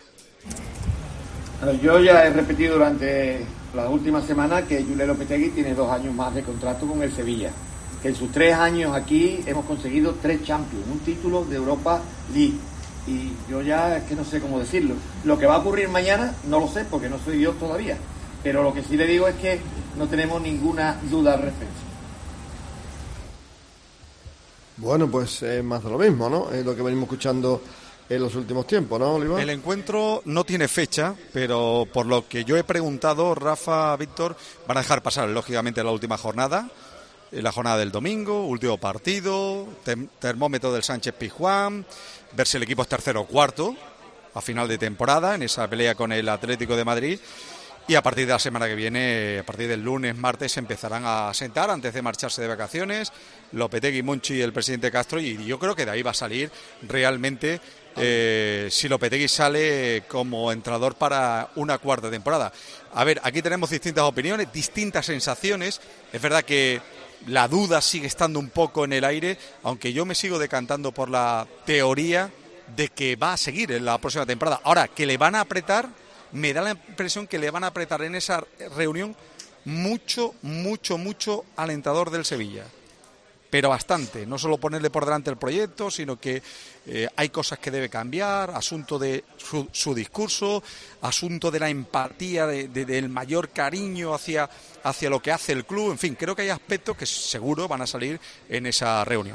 Yo ya he repetido durante las últimas semanas que Julen Lopetegui tiene 2 años más de contrato con el Sevilla, que en sus 3 años aquí hemos conseguido 3 Champions, un título de Europa League. Y yo ya es que no sé cómo decirlo. Lo que va a ocurrir mañana no lo sé porque no soy Dios todavía. Pero lo que sí le digo es que no tenemos ninguna duda al respecto. Bueno, pues más de lo mismo, ¿no? Es lo que venimos escuchando en los últimos tiempos, ¿no, Oliver? El encuentro no tiene fecha, pero por lo que yo he preguntado, Rafa, Víctor, van a dejar pasar, lógicamente, la última jornada. La jornada del domingo, último partido, termómetro del Sánchez Pizjuán, ver si el equipo es tercero o cuarto a final de temporada en esa pelea con el Atlético de Madrid, y a partir de la semana que viene, a partir del lunes, martes, se empezarán a sentar antes de marcharse de vacaciones Lopetegui, Monchi y el presidente Castro, y yo creo que de ahí va a salir realmente si Lopetegui sale como entrenador para una cuarta temporada. A ver, aquí tenemos distintas opiniones, distintas sensaciones. Es verdad que la duda sigue estando un poco en el aire, aunque yo me sigo decantando por la teoría de que va a seguir en la próxima temporada. Ahora, que le van a apretar, me da la impresión que le van a apretar en esa reunión mucho al entrenador del Sevilla. Pero bastante, no solo ponerle por delante el proyecto, sino que hay cosas que debe cambiar, asunto de su discurso, asunto de la empatía, del mayor cariño hacia lo que hace el club. En fin, creo que hay aspectos que seguro van a salir en esa reunión.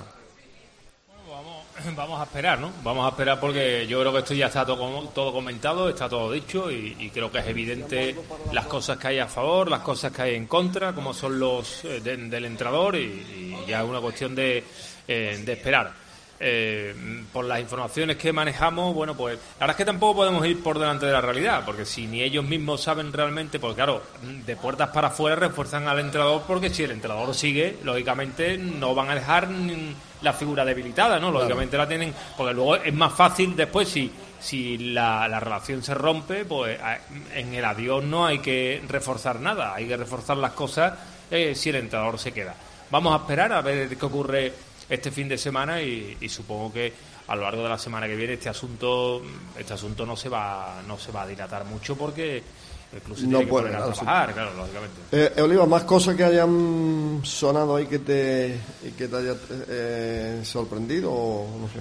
Vamos a esperar, ¿no? Vamos a esperar porque yo creo que esto ya está todo comentado, está todo dicho y creo que es evidente las cosas que hay a favor, las cosas que hay en contra, como son los del entrenador y ya es una cuestión de esperar. Por las informaciones que manejamos, bueno, pues la verdad es que tampoco podemos ir por delante de la realidad, porque si ni ellos mismos saben realmente, pues claro, de puertas para afuera refuerzan al entrenador, porque si el entrenador sigue, lógicamente no van a dejar la figura debilitada, ¿no? Lógicamente la tienen, porque luego es más fácil después si la relación se rompe, pues en el adiós no hay que reforzar nada, hay que reforzar las cosas si el entrenador se queda. Vamos a esperar a ver qué ocurre este fin de semana y supongo que a lo largo de la semana que viene este asunto no se va a dilatar mucho porque el club se tiene que poner a trabajar, claro, lógicamente. Oliva, más cosas que hayan sonado ahí que te haya sorprendido o no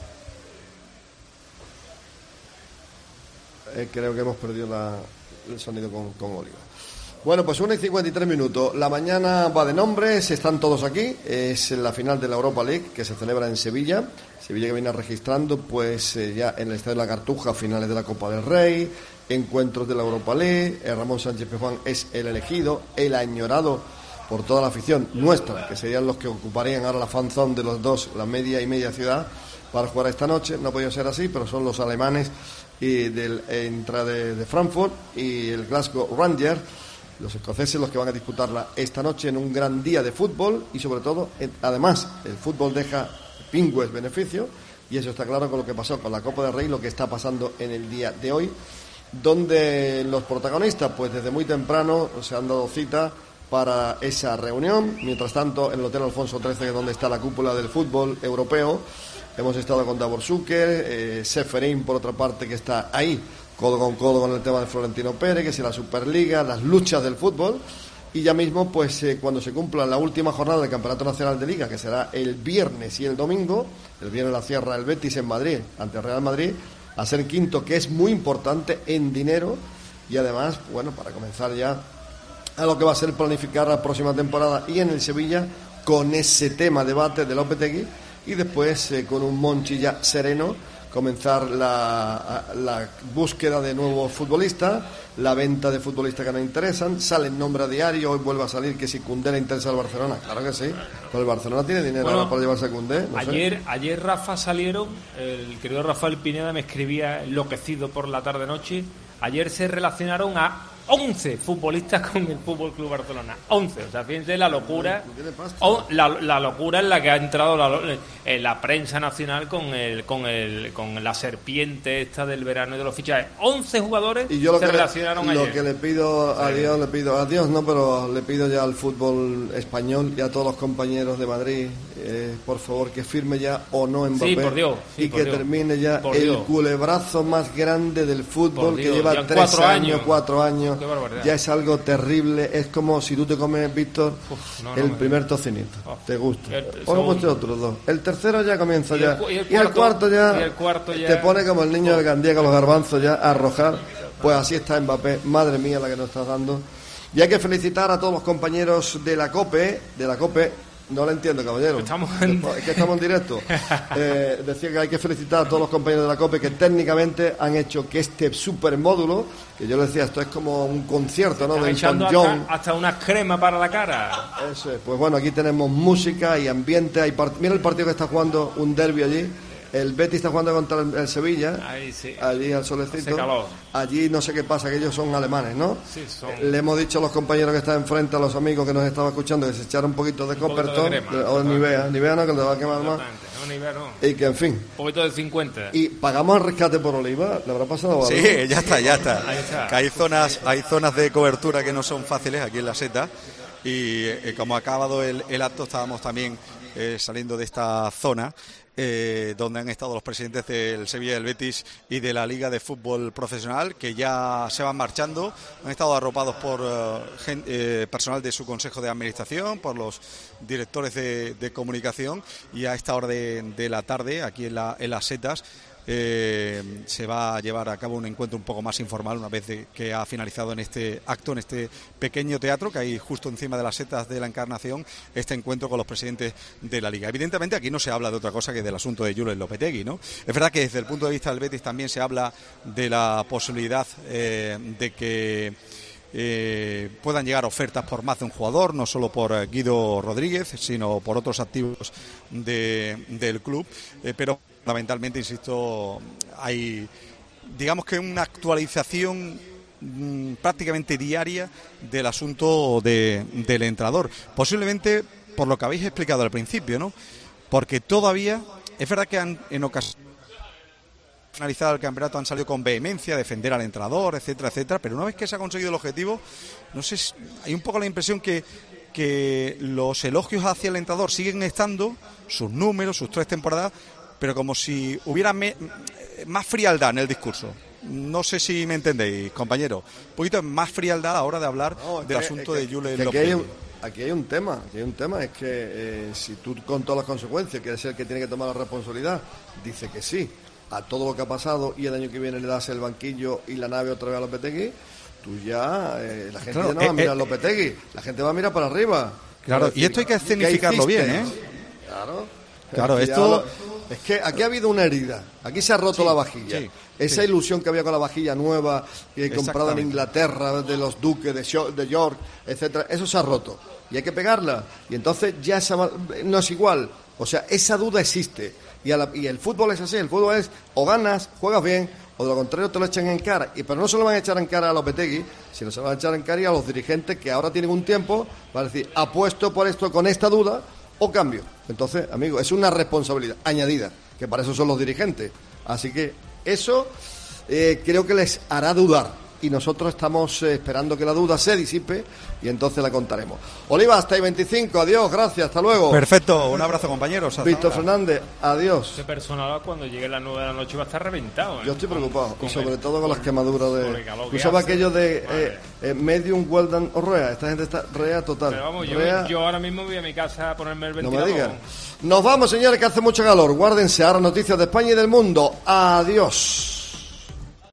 sé. Creo que hemos perdido el sonido con Oliva. Bueno, pues 1:53. La mañana va de nombres, están todos aquí. Es la final de la Europa League que se celebra en Sevilla. Sevilla que viene registrando pues ya en el Estadio de la Cartuja finales de la Copa del Rey, encuentros de la Europa League. Ramón Sánchez Pizjuán es el elegido, el añorado por toda la afición nuestra, que serían los que ocuparían ahora la fan zone de los dos, la media y media ciudad, para jugar esta noche. No ha podido ser así, pero son los alemanes y del Eintracht de Frankfurt y el Glasgow Rangers, los escoceses, los que van a disputarla esta noche en un gran día de fútbol y sobre todo, además, el fútbol deja pingües beneficio y eso está claro con lo que pasó con la Copa del Rey, lo que está pasando en el día de hoy, donde los protagonistas, pues desde muy temprano se han dado cita para esa reunión. Mientras tanto, en el Hotel Alfonso XIII, donde está la cúpula del fútbol europeo, hemos estado con Davor Zucker, Seferín, por otra parte, que está ahí codo con el tema de Florentino Pérez, que es la Superliga, las luchas del fútbol, y ya mismo pues cuando se cumpla la última jornada del Campeonato Nacional de Liga, que será el viernes y el domingo, el viernes la cierra el Betis en Madrid ante el Real Madrid, a ser quinto, que es muy importante en dinero, y además, bueno, para comenzar ya a lo que va a ser planificar la próxima temporada y en el Sevilla con ese tema debate de Lopetegui, y después con un Monchi ya sereno comenzar la búsqueda de nuevos futbolistas, la venta de futbolistas que nos interesan. Sale en nombre a diario, hoy vuelve a salir que si Koundé le interesa al Barcelona, claro que sí, pero el Barcelona tiene dinero ahora para llevarse a Koundé, no ayer Rafa salieron, el querido Rafael Pineda me escribía enloquecido por la tarde-noche, Ayer se relacionaron a 11 futbolistas con el Fútbol Club Barcelona. 11, o sea, fíjense la locura, la locura en la que ha entrado la prensa nacional con la serpiente esta del verano y de los fichajes. 11 jugadores y yo se relacionaron ayer. Lo que le pido a Dios, pero le pido ya al fútbol español y a todos los compañeros de Madrid, por favor, que firme ya o no Mbappé. Sí, por Dios. Sí, y por que Dios. Termine ya por el Dios. Culebrazo más grande del fútbol, que lleva 4 años. Ya es algo terrible. Es como si tú te comes, Víctor, el primer tocinito. Te gusta. O no pues otros dos. El tercero ya comienza ya. Y el cuarto ya te pone como el niño del Gandía con los garbanzos ya a arrojar. Pues así está Mbappé. Madre mía la que nos estás dando. Y hay que felicitar a todos los compañeros de la COPE. No lo entiendo, caballero. Es que estamos en directo. Decía que hay que felicitar a todos los compañeros de la COPE que técnicamente han hecho que este supermódulo, que yo le decía, esto es como un concierto, ¿no? De Elton John. Hasta una crema para la cara. Eso es. Pues bueno, aquí tenemos música y ambiente. Mira el partido que está jugando, un derbi allí. El Betis está jugando contra el Sevilla. Ahí sí. Allí al solecito. Allí no sé qué pasa, que ellos son alemanes, ¿no? Sí, son. Le hemos dicho a los compañeros que están enfrente, a los amigos que nos estaban escuchando, que se echara un poquito de Copperton o Nivea no, que le va a quemar más. No, Nivea no. Y que, en fin. Un poquito de 50. Y pagamos el rescate por Oliva, ¿le habrá pasado algo? Sí, ya está. Ahí está. Que hay zonas de cobertura que no son fáciles aquí en la Seta. Y como ha acabado el acto, estábamos también saliendo de esta zona. Donde han estado los presidentes del Sevilla y del Betis y de la Liga de Fútbol Profesional, que ya se van marchando. Han estado arropados por personal de su Consejo de Administración, por los directores de comunicación, y a esta hora de la tarde, aquí en las Setas, se va a llevar a cabo un encuentro un poco más informal una vez que ha finalizado en este acto, en este pequeño teatro que hay justo encima de las Setas de la Encarnación, este encuentro con los presidentes de la Liga. Evidentemente aquí no se habla de otra cosa que del asunto de Julen Lopetegui, ¿no? Es verdad que desde el punto de vista del Betis también se habla de la posibilidad de que puedan llegar ofertas por más de un jugador, no solo por Guido Rodríguez, sino por otros activos del club, pero fundamentalmente, insisto, hay, digamos que una actualización prácticamente diaria del asunto del entrenador. Posiblemente por lo que habéis explicado al principio, ¿no? Porque todavía, es verdad que en ocasiones finalizado el campeonato han salido con vehemencia a defender al entrenador, etcétera, etcétera, pero una vez que se ha conseguido el objetivo, no sé, hay un poco la impresión que los elogios hacia el entrenador siguen estando, sus números, sus 3 temporadas, pero como si hubiera más frialdad en el discurso. No sé si me entendéis, compañero. Un poquito más frialdad a la hora de hablar del asunto de Julen Lopetegui. Aquí hay un tema, es que si tú con todas las consecuencias, que es el que tiene que tomar la responsabilidad, dice que sí a todo lo que ha pasado y el año que viene le das el banquillo y la nave otra vez a Lopetegui, tú ya, la gente ya no va a mirar a Lopetegui, la gente va a mirar para arriba. Claro, decir, y esto hay que escenificarlo bien, ¿eh? Claro, esto... Es que aquí ha habido una herida, aquí se ha roto la vajilla. Esa ilusión que había con la vajilla nueva, comprada en Inglaterra, de los duques de York, etcétera, eso se ha roto. Y hay que pegarla. Y entonces ya no es igual. O sea, esa duda existe. Y el fútbol es así, el fútbol es o ganas, juegas bien, o de lo contrario te lo echan en cara. Pero no se lo van a echar en cara a Lopetegui, sino se lo van a echar en cara a los dirigentes que ahora tienen un tiempo para decir, apuesto por esto con esta duda o cambio. Entonces, amigo, es una responsabilidad añadida, que para eso son los dirigentes. Así que eso creo que les hará dudar. Y nosotros estamos esperando que la duda se disipe y entonces la contaremos. Oliva, hasta ahí 25, adiós, gracias, hasta luego. Perfecto, un abrazo, compañeros. Víctor Fernández, adiós. Este personal cuando llegue las 9 de la noche va a estar reventado, ¿eh? Yo estoy preocupado, y sobre todo con las quemaduras de... ¿Tú sabes aquello de medium, well done o rea? Esta gente está rea total. Pero vamos, yo ahora mismo voy a mi casa a ponerme el ventilador. No me digas. Nos vamos, señores, que hace mucho calor. Guárdense, ahora noticias de España y del mundo. Adiós.